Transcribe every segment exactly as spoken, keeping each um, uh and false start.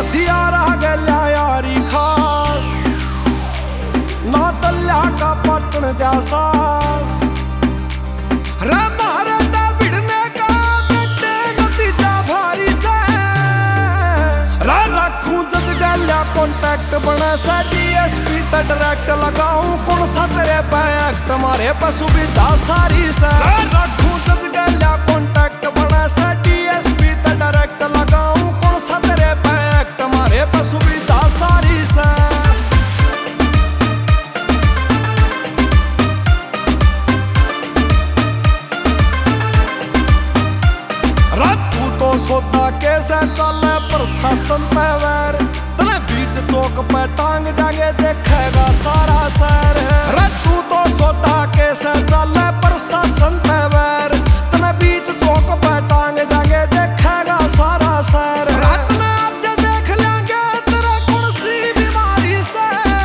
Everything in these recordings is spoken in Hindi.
हथियार गल्या यारी खास ना तल्या का पटन द्या सास रे मारे ना भिड़ने का बेटे नतीजा भारी से रे रखूं जज गल्या कॉन्टैक्ट बने से डीएसपी ते डायरेक्ट लगाऊं कौन सा तेरे पे एक्ट मारे पे सुविधा सारी से रे रखूं जज गल्या कॉन्टैक्ट बने से डीएसपी ते डायरेक्ट लगाऊं कौन सा तेरे पे एक्ट मारे पे सुविधा सारी से तो सोता कैसे चले प्रशासन पे वैर तने बीच चौक पे टांग जागे देखेगा सारा शहर रे तू तो सोता कैसे चले प्रशासन पे वैर तने बीच चौक पे टांग जागे देखेगा सारा शहर रात में आज देख लेंगे तेरे कौन सी बीमारी से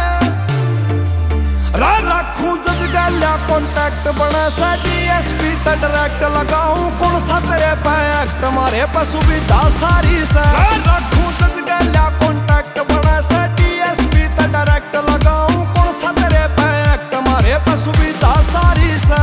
रे रखूं जज गल्या कॉन्टैक्ट बने से डीएसपी ते डायरेक्ट लगाऊं कौन सा तेरे पे एक्ट मारे पे सुविधा सारी से रे रखूं जज गल्या कॉन्टैक्ट बने से डीएसपी ते डायरेक्ट लगाऊं कौन सा तेरे पे एक्ट मारे पे सुविधा सारी से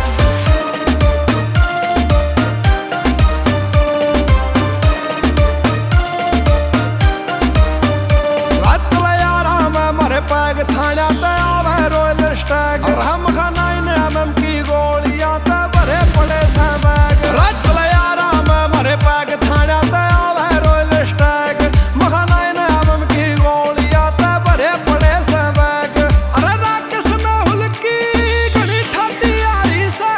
पैग थाना ते आवे रॉयल स्टैग और हम खाना इन एमएम की गोलियां ते भरे पड़े से बैग रात यारा में मरे पैग थाना ते आवे रॉयल स्टैग मखाना इन एमएम की गोलियां ते भरे पड़े से बैग अरे राकेश मेहुल की घड़ी ठाडी यारी से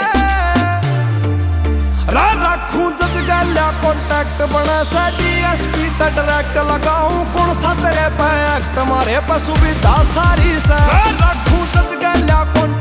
रे रखूं जज गल्या कॉन्टैक्ट बने से डीएसपी ते डायरेक्ट लगाऊं कौन सा तेरे पे एक्ट मारे पे सुविधा सारी से रे रखूं जज गल्या कॉन्टैक्ट